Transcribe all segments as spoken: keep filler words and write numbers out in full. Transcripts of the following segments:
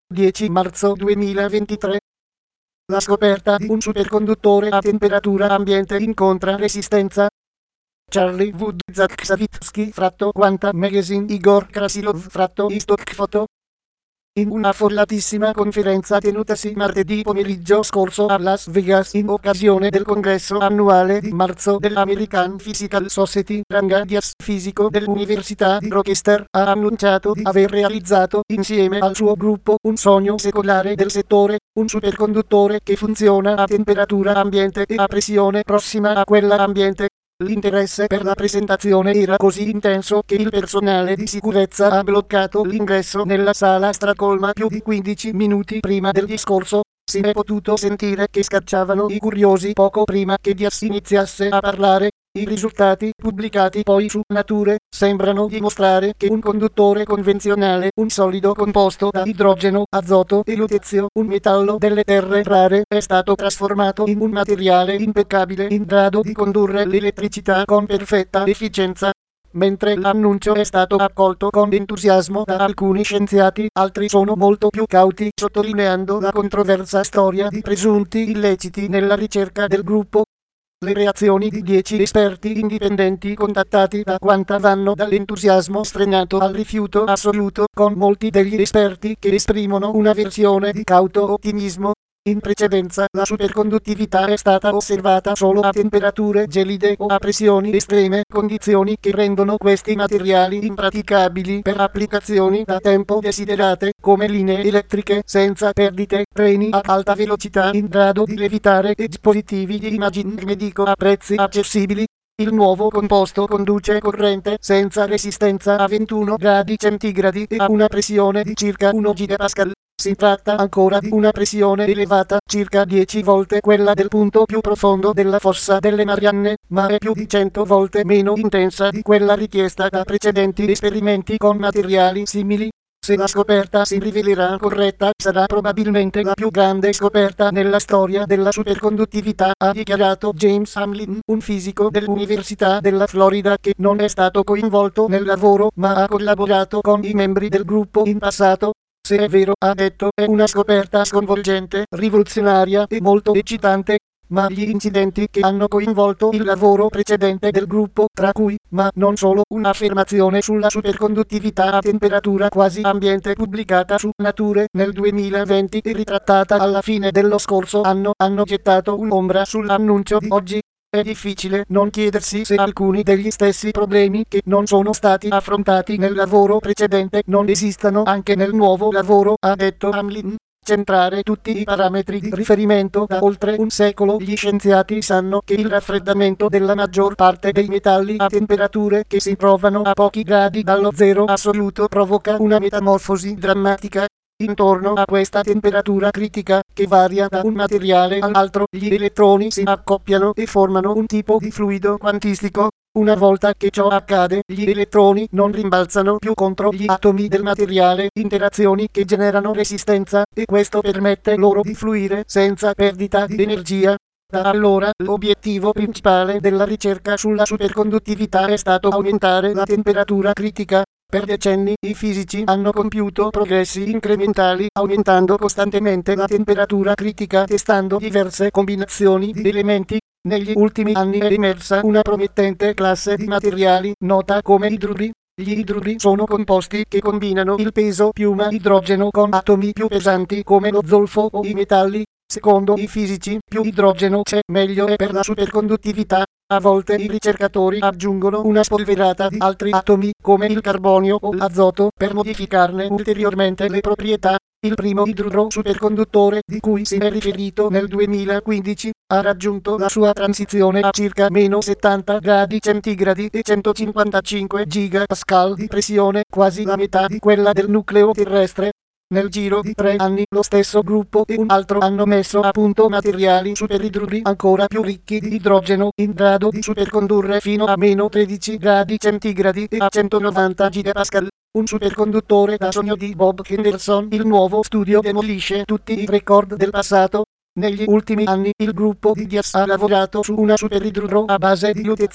dieci marzo duemilaventitré. La scoperta di un superconduttore a temperatura ambiente incontra resistenza. Charlie Wood Zach Savitsky fratto Quanta Magazine Igor Krasilov fratto Stock Photo. In una affollatissima conferenza tenutasi martedì pomeriggio scorso a Las Vegas in occasione del congresso annuale di marzo dell'American Physical Society, Rangadias, fisico dell'Università di Rochester, ha annunciato di aver realizzato insieme al suo gruppo un sogno secolare del settore, un superconduttore che funziona a temperatura ambiente e a pressione prossima a quella ambiente. L'interesse per la presentazione era così intenso che il personale di sicurezza ha bloccato l'ingresso nella sala stracolma più di quindici minuti prima del discorso. Si è potuto sentire che scacciavano i curiosi poco prima che Diaz iniziasse a parlare. I risultati pubblicati poi su Nature sembrano dimostrare che un conduttore convenzionale, un solido composto da idrogeno, azoto e lutezio, un metallo delle terre rare, è stato trasformato in un materiale impeccabile in grado di condurre l'elettricità con perfetta efficienza. Mentre l'annuncio è stato accolto con entusiasmo da alcuni scienziati, altri sono molto più cauti, sottolineando la controversa storia di presunti illeciti nella ricerca del gruppo. Le reazioni di dieci esperti indipendenti contattati da Quanta vanno dall'entusiasmo sfrenato al rifiuto assoluto, con molti degli esperti che esprimono una versione di cauto ottimismo. In precedenza, la superconduttività è stata osservata solo a temperature gelide o a pressioni estreme, condizioni che rendono questi materiali impraticabili per applicazioni da tempo desiderate, come linee elettriche senza perdite, treni a alta velocità in grado di levitare e dispositivi di imaging medico a prezzi accessibili. Il nuovo composto conduce corrente senza resistenza a ventuno gradi centigradi e a una pressione di circa uno gigapascal. Si tratta ancora di una pressione elevata, circa dieci volte quella del punto più profondo della fossa delle Marianne, ma è più di cento volte meno intensa di quella richiesta da precedenti esperimenti con materiali simili. Se la scoperta si rivelerà corretta, sarà probabilmente la più grande scoperta nella storia della superconduttività, ha dichiarato James Hamlin, un fisico dell'Università della Florida che non è stato coinvolto nel lavoro ma ha collaborato con i membri del gruppo in passato. Se è vero, ha detto, è una scoperta sconvolgente, rivoluzionaria e molto eccitante, ma gli incidenti che hanno coinvolto il lavoro precedente del gruppo, tra cui, ma non solo, un'affermazione sulla superconduttività a temperatura quasi ambiente pubblicata su Nature nel duemilaventi e ritrattata alla fine dello scorso anno, hanno gettato un'ombra sull'annuncio di oggi. È difficile non chiedersi se alcuni degli stessi problemi che non sono stati affrontati nel lavoro precedente non esistano anche nel nuovo lavoro, ha detto Hamlin. Centrare tutti i parametri di riferimento da oltre un secolo. Gli scienziati sanno che il raffreddamento della maggior parte dei metalli a temperature che si trovano a pochi gradi dallo zero assoluto provoca una metamorfosi drammatica. Intorno a questa temperatura critica, che varia da un materiale all'altro, gli elettroni si accoppiano e formano un tipo di fluido quantistico. Una volta che ciò accade, gli elettroni non rimbalzano più contro gli atomi del materiale, interazioni che generano resistenza, e questo permette loro di fluire senza perdita di energia. Da allora, l'obiettivo principale della ricerca sulla superconduttività è stato aumentare la temperatura critica. Per decenni i fisici hanno compiuto progressi incrementali, aumentando costantemente la temperatura critica testando diverse combinazioni di elementi. Negli ultimi anni è emersa una promettente classe di materiali, nota come idruri. Gli idruri sono composti che combinano il peso piuma idrogeno con atomi più pesanti come lo zolfo o i metalli. Secondo i fisici, più idrogeno c'è, meglio è per la superconduttività. A volte i ricercatori aggiungono una spolverata di altri atomi, come il carbonio o l'azoto, per modificarne ulteriormente le proprietà. Il primo idruro superconduttore, di cui si è riferito nel duemilaquindici, ha raggiunto la sua transizione a circa meno settanta gradi centigradi e centocinquantacinque gigapascal di pressione, quasi la metà di quella del nucleo terrestre. Nel giro di tre anni lo stesso gruppo e un altro hanno messo a punto materiali superidruri ancora più ricchi di idrogeno, in grado di supercondurre fino a meno tredici gradi centigradi e a centonovanta gigapascal. Un superconduttore da sogno di Bob Henderson. Il nuovo studio demolisce tutti i record del passato. Negli ultimi anni il gruppo di Diaz ha lavorato su una superidruro a base di lutezio.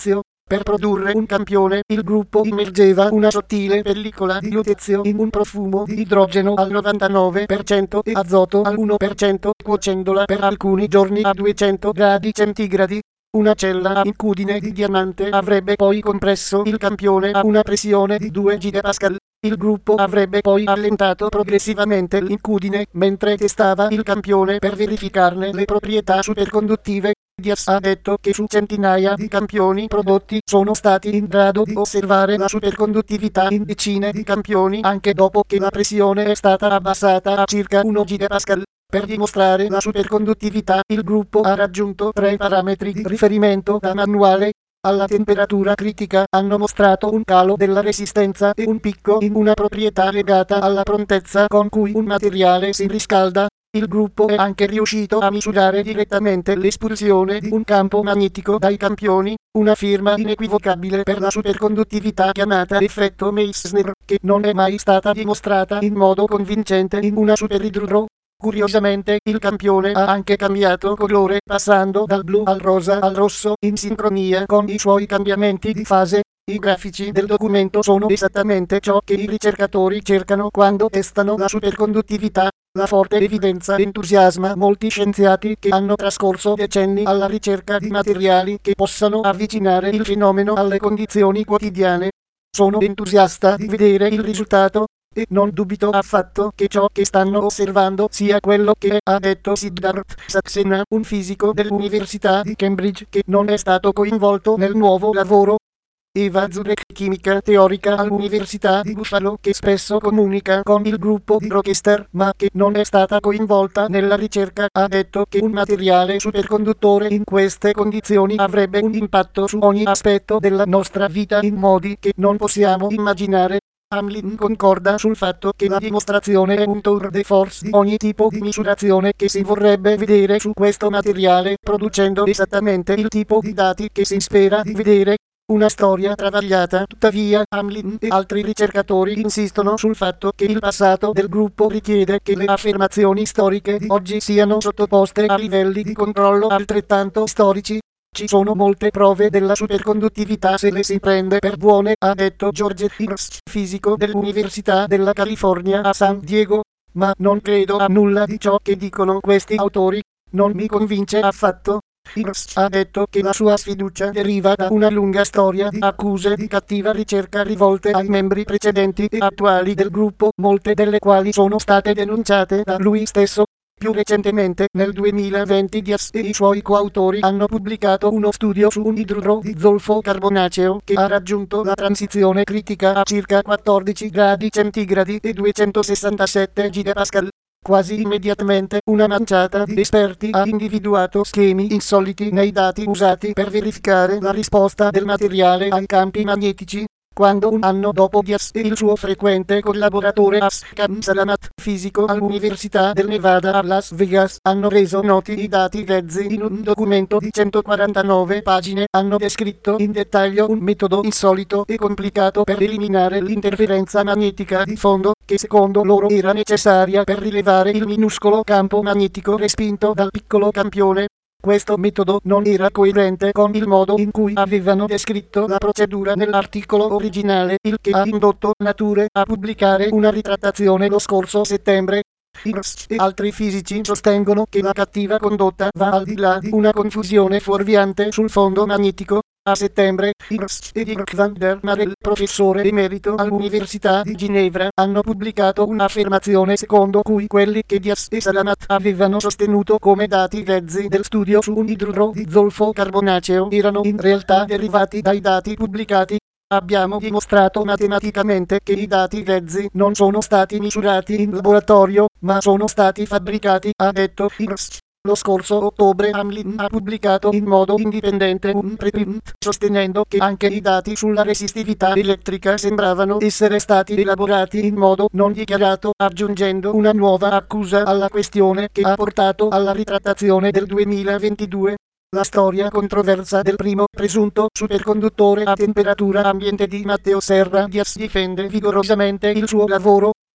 Per produrre un campione, il gruppo immergeva una sottile pellicola di lutezio in un profumo di idrogeno al novantanove per cento e azoto al uno per cento, cuocendola per alcuni giorni a duecento gradi centigradi. Una cella a incudine di diamante avrebbe poi compresso il campione a una pressione di due gigapascal. Il gruppo avrebbe poi allentato progressivamente l'incudine mentre testava il campione per verificarne le proprietà superconduttive. Diaz ha detto che su centinaia di campioni prodotti sono stati in grado di osservare la superconduttività in decine di campioni anche dopo che la pressione è stata abbassata a circa uno gigapascal. Per dimostrare la superconduttività, il gruppo ha raggiunto tre parametri di riferimento da manuale. Alla temperatura critica hanno mostrato un calo della resistenza e un picco in una proprietà legata alla prontezza con cui un materiale si riscalda. Il gruppo è anche riuscito a misurare direttamente l'espulsione di un campo magnetico dai campioni, una firma inequivocabile per la superconduttività chiamata effetto Meissner, che non è mai stata dimostrata in modo convincente in una superidruro. Curiosamente, il campione ha anche cambiato colore, passando dal blu al rosa al rosso, in sincronia con i suoi cambiamenti di fase. I grafici del documento sono esattamente ciò che i ricercatori cercano quando testano la superconduttività. La forte evidenza entusiasma molti scienziati che hanno trascorso decenni alla ricerca di materiali che possano avvicinare il fenomeno alle condizioni quotidiane. Sono entusiasta di vedere il risultato. E non dubito affatto che ciò che stanno osservando sia quello che ha detto Siddharth Saxena, un fisico dell'Università di Cambridge che non è stato coinvolto nel nuovo lavoro. Eva Zurek, chimica teorica all'Università di Buffalo, che spesso comunica con il gruppo di Rochester, ma che non è stata coinvolta nella ricerca, ha detto che un materiale superconduttore in queste condizioni avrebbe un impatto su ogni aspetto della nostra vita in modi che non possiamo immaginare. Hamlin concorda sul fatto che la dimostrazione è un tour de force di ogni tipo di misurazione che si vorrebbe vedere su questo materiale, producendo esattamente il tipo di dati che si spera di vedere. Una storia travagliata, tuttavia Hamlin e altri ricercatori insistono sul fatto che il passato del gruppo richiede che le affermazioni storiche di oggi siano sottoposte a livelli di controllo altrettanto storici. Ci sono molte prove della superconduttività se le si prende per buone, ha detto George Hirsch, fisico dell'Università della California a San Diego, ma non credo a nulla di ciò che dicono questi autori, non mi convince affatto. Hirsch ha detto che la sua sfiducia deriva da una lunga storia di accuse di cattiva ricerca rivolte ai membri precedenti e attuali del gruppo, molte delle quali sono state denunciate da lui stesso. Più recentemente, nel duemilaventi, Diaz e i suoi coautori hanno pubblicato uno studio su un idruro di zolfo carbonaceo che ha raggiunto la transizione critica a circa quattordici gradi centigradi e duecentosessantasette gigapascal. Quasi immediatamente, una manciata di esperti ha individuato schemi insoliti nei dati usati per verificare la risposta del materiale ai campi magnetici. Quando un anno dopo Diaz e il suo frequente collaboratore Asghar Salamat, fisico all'Università del Nevada a Las Vegas, hanno reso noti i dati grezzi in un documento di centoquarantanove pagine, hanno descritto in dettaglio un metodo insolito e complicato per eliminare l'interferenza magnetica di fondo, che secondo loro era necessaria per rilevare il minuscolo campo magnetico respinto dal piccolo campione. Questo metodo non era coerente con il modo in cui avevano descritto la procedura nell'articolo originale, il che ha indotto Nature a pubblicare una ritrattazione lo scorso settembre. Hirsch e altri fisici sostengono che la cattiva condotta va al di là di una confusione fuorviante sul fondo magnetico. A settembre, Hirsch e Dirk van der Marel, professore emerito all'Università di Ginevra, hanno pubblicato un'affermazione secondo cui quelli che Diaz e Salamat avevano sostenuto come dati grezzi del studio su un idruro di zolfo carbonaceo erano in realtà derivati dai dati pubblicati. Abbiamo dimostrato matematicamente che i dati grezzi non sono stati misurati in laboratorio, ma sono stati fabbricati, ha detto Hirsch. Lo scorso ottobre Hamlin ha pubblicato in modo indipendente un preprint sostenendo che anche i dati sulla resistività elettrica sembravano essere stati elaborati in modo non dichiarato, aggiungendo una nuova accusa alla questione che ha portato alla ritrattazione del duemilaventidue. La storia controversa del primo presunto superconduttore a temperatura ambiente di Matteo Serra Diaz difende vigorosamente il suo lavoro.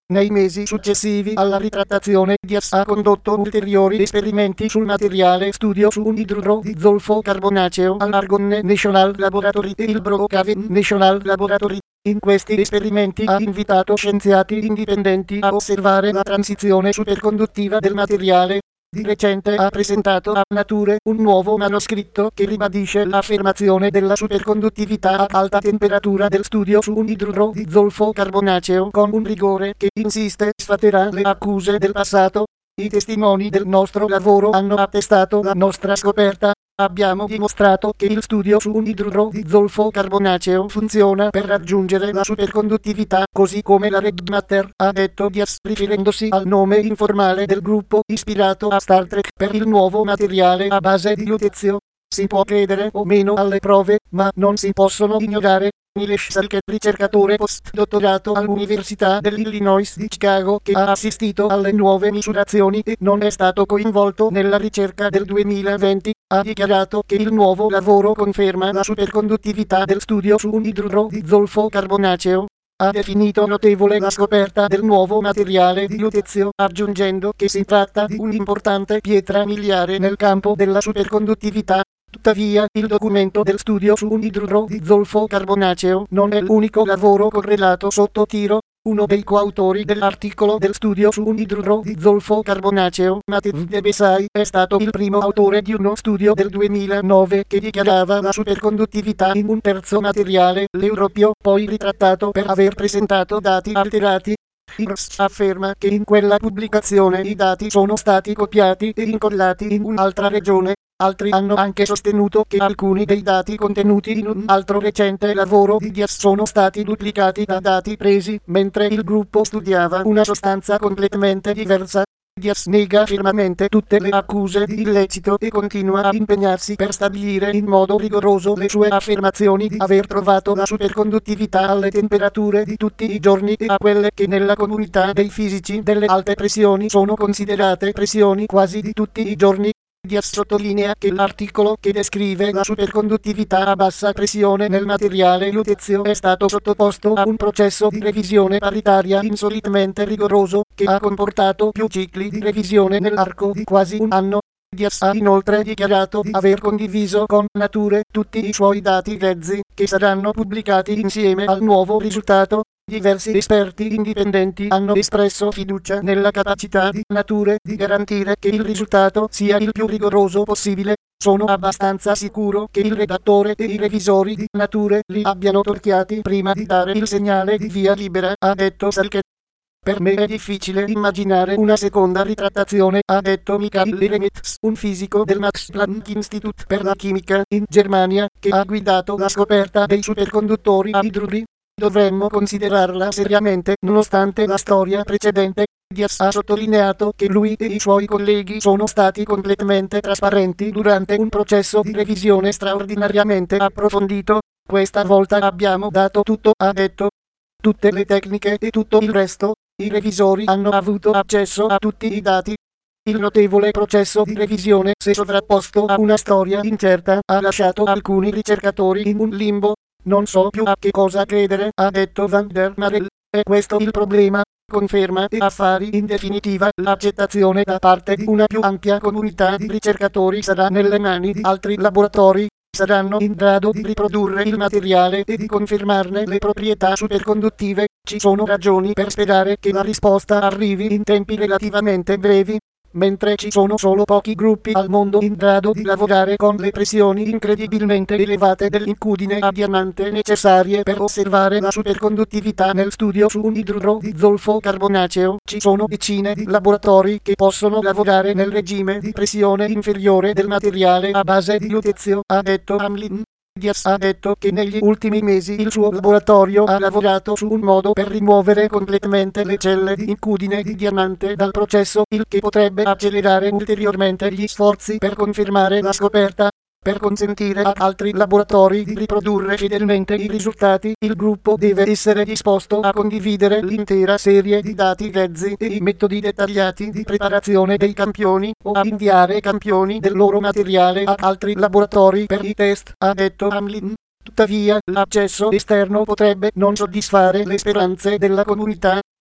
Nei mesi successivi alla ritrattazione, Diaz ha condotto ulteriori esperimenti sul materiale studio su un idruro di zolfo carbonaceo all'Argonne National Laboratory e il Brookhaven National Laboratory. In questi esperimenti ha invitato scienziati indipendenti a osservare la transizione superconduttiva del materiale. Di recente ha presentato a Nature un nuovo manoscritto che ribadisce l'affermazione della superconduttività ad alta temperatura del studio su un idruro di zolfo carbonaceo con un rigore che, insiste, sfaterà le accuse del passato. I testimoni del nostro lavoro hanno attestato la nostra scoperta. Abbiamo dimostrato che il studio su un idruro di zolfo carbonaceo funziona per raggiungere la superconduttività, così come la red matter, ha detto Diaz, riferendosi al nome informale del gruppo ispirato a Star Trek per il nuovo materiale a base di lutezio. Si può credere o meno alle prove, ma non si possono ignorare. Nilesh Salket, ricercatore postdottorato all'Università dell'Illinois di Chicago, che ha assistito alle nuove misurazioni e non è stato coinvolto nella ricerca del duemilaventi, ha dichiarato che il nuovo lavoro conferma la superconduttività del studio su un idruro di zolfo carbonaceo. Ha definito notevole la scoperta del nuovo materiale di lutezio, aggiungendo che si tratta di un'importante pietra miliare nel campo della superconduttività. Tuttavia, il documento del studio su un idruro di zolfo carbonaceo non è l'unico lavoro correlato sotto tiro. Uno dei coautori dell'articolo del studio su un idruro di zolfo carbonaceo, Matthew Debesay, è stato il primo autore di uno studio del duemilanove che dichiarava la superconduttività in un terzo materiale, l'europeo, poi ritrattato per aver presentato dati alterati. Hirsch afferma che in quella pubblicazione i dati sono stati copiati e incollati in un'altra regione. Altri hanno anche sostenuto che alcuni dei dati contenuti in un altro recente lavoro di Diaz sono stati duplicati da dati presi mentre il gruppo studiava una sostanza completamente diversa. Diaz nega fermamente tutte le accuse di illecito e continua a impegnarsi per stabilire in modo rigoroso le sue affermazioni di aver trovato la superconduttività alle temperature di tutti i giorni e a quelle che nella comunità dei fisici delle alte pressioni sono considerate pressioni quasi di tutti i giorni. Diaz sottolinea che l'articolo che descrive la superconduttività a bassa pressione nel materiale lutezio è stato sottoposto a un processo di revisione paritaria insolitamente rigoroso, che ha comportato più cicli di revisione nell'arco di quasi un anno. Diaz ha inoltre dichiarato di aver condiviso con Nature tutti i suoi dati grezzi, che saranno pubblicati insieme al nuovo risultato. Diversi esperti indipendenti hanno espresso fiducia nella capacità di Nature di garantire che il risultato sia il più rigoroso possibile. Sono abbastanza sicuro che il redattore e i revisori di Nature li abbiano torchiati prima di dare il segnale di via libera, ha detto Salket. Per me è difficile immaginare una seconda ritrattazione, ha detto Michael Leremets, un fisico del Max Planck Institute per la chimica in Germania, che ha guidato la scoperta dei superconduttori a idruri. Dovremmo considerarla seriamente, nonostante la storia precedente. Diaz ha sottolineato che lui e i suoi colleghi sono stati completamente trasparenti durante un processo di revisione straordinariamente approfondito. Questa volta abbiamo dato tutto, ha detto. Tutte le tecniche e tutto il resto. I revisori hanno avuto accesso a tutti i dati. Il notevole processo di revisione, se sovrapposto a una storia incerta, ha lasciato alcuni ricercatori in un limbo. Non so più a che cosa credere, ha detto Van der Marel. È questo il problema. Conferma e affari in definitiva, l'accettazione da parte di una più ampia comunità di ricercatori sarà nelle mani di altri laboratori. Saranno in grado di riprodurre il materiale e di confermarne le proprietà superconduttive. Ci sono ragioni per sperare che la risposta arrivi in tempi relativamente brevi. Mentre ci sono solo pochi gruppi al mondo in grado di lavorare con le pressioni incredibilmente elevate dell'incudine a diamante necessarie per osservare la superconduttività nel studio su un idruro di zolfo carbonaceo, ci sono decine di laboratori che possono lavorare nel regime di pressione inferiore del materiale a base di lutezio, ha detto Hamlin. Diaz ha detto che negli ultimi mesi il suo laboratorio ha lavorato su un modo per rimuovere completamente le celle di incudine di diamante dal processo, il che potrebbe accelerare ulteriormente gli sforzi per confermare la scoperta. Per consentire ad altri laboratori di riprodurre fedelmente i risultati, il gruppo deve essere disposto a condividere l'intera serie di dati grezzi e i metodi dettagliati di preparazione dei campioni, o a inviare campioni del loro materiale ad altri laboratori per i test, ha detto Hamlin. Tuttavia, l'accesso esterno potrebbe non soddisfare le speranze della comunità.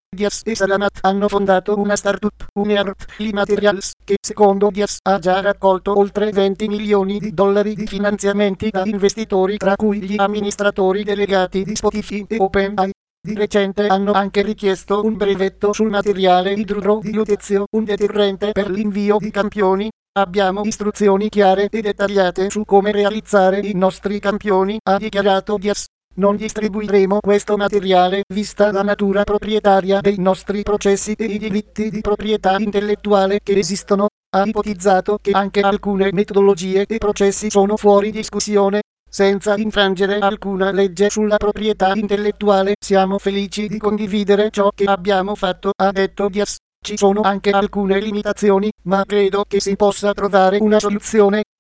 Diaz e Salamat hanno fondato una startup, Uneart Materials, che secondo Diaz ha già raccolto oltre venti milioni di dollari di finanziamenti da investitori, tra cui gli amministratori delegati di Spotify e OpenAI. Di recente hanno anche richiesto un brevetto sul materiale idruro di Lutezio, un deterrente per l'invio di campioni. Abbiamo istruzioni chiare e dettagliate su come realizzare i nostri campioni, ha dichiarato Diaz. Non distribuiremo questo materiale, vista la natura proprietaria dei nostri processi e i diritti di proprietà intellettuale che esistono. Ha ipotizzato che anche alcune metodologie e processi sono fuori discussione, senza infrangere alcuna legge sulla proprietà intellettuale. Siamo felici di condividere ciò che abbiamo fatto, ha detto Diaz. Ci sono anche alcune limitazioni, ma credo che si possa trovare una soluzione.